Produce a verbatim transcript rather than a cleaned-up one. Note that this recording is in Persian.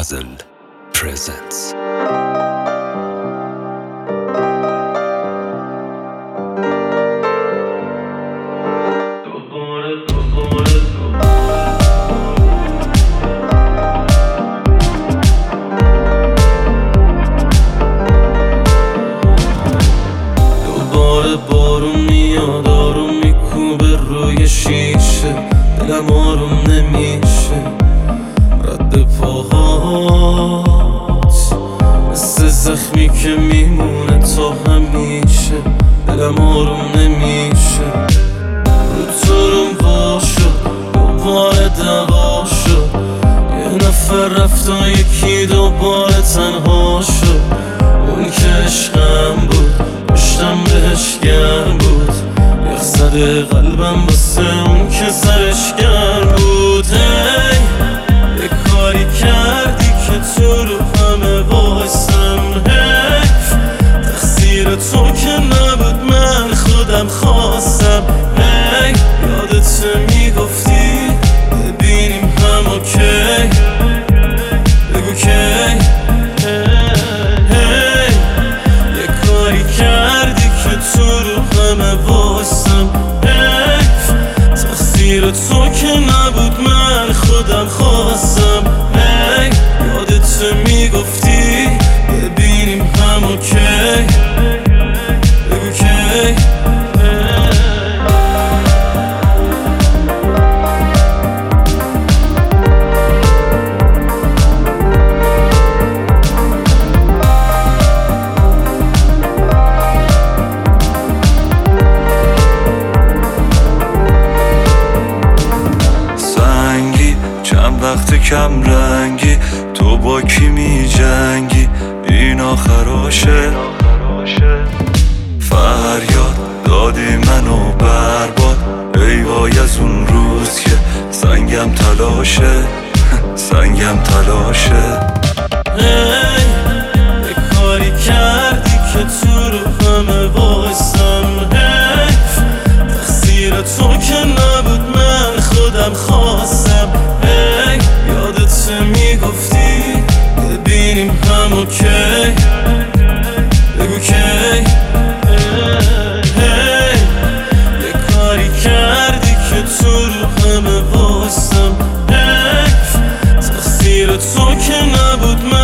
غزل presents. دوباره بارون میاد آروم میکوبه روی شیشه، دلم آروم نمیشه. رد پاهات مثل زخمی که میمونه تا همیشه، دلم آروم نمیشه. رو تو روم وا شد دوباره دعوا شد، یه نفر رفت و یکی دوباره تنها شد. اون که عشقم بود پشتم بهش گرم بود، یخ زده قلبم واسه اون که سرش گرم بود. هی یه کاری کردی که تو رو همه واسم، حیف تقصیر تو که نبود من خودم خواستم. هی یادت میگفتی ببینیم هم اوکی، بگو کی. تو که نبود من خودم خواستم. هی یادت میگفتی ببینیم هم اوکی، بگو کی. وقت کم رنگی تو با کی می جنگی، این آخراشه. فریاد دادی منو برباد، ای وای از اون روز که سنگم تلاشه سنگم تلاشه. هی یه کاری کردی که تو رو همه واسم، حیف تقصیر تو که نبود من خودم خواستم. یادت میگفتی ببینیم هم اوکی، بگو کی. یه کاری کردی که تو رو همه واسم، حیف تقصیر تو که نبود من